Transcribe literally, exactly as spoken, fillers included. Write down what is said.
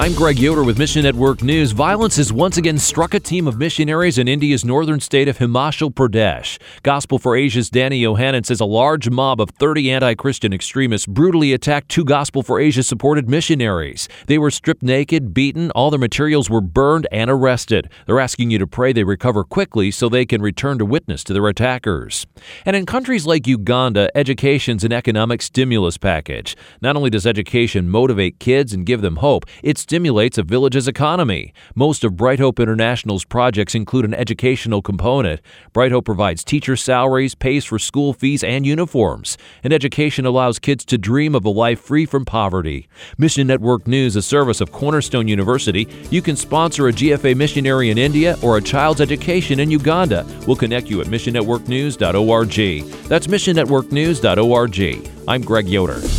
I'm Greg Yoder with Mission Network News. Violence has once again struck a team of missionaries in India's northern state of Himachal Pradesh. Gospel for Asia's Danny Yohannan says a large mob of thirty anti-Christian extremists brutally attacked two Gospel for Asia-supported missionaries. They were stripped naked, beaten, all their materials were burned, and arrested. They're asking you to pray they recover quickly so they can return to witness to their attackers. And in countries like Uganda, education's an economic stimulus package. Not only does education motivate kids and give them hope, it's stimulates a village's economy. Most of Bright Hope International's projects include an educational component. Bright Hope provides teacher salaries, pays for school fees and uniforms. And education allows kids to dream of a life free from poverty. Mission Network News, a service of Cornerstone University. You can sponsor a G F A missionary in India or a child's education in Uganda. We'll connect you at mission network news dot org. That's mission network news dot org. I'm Greg Yoder.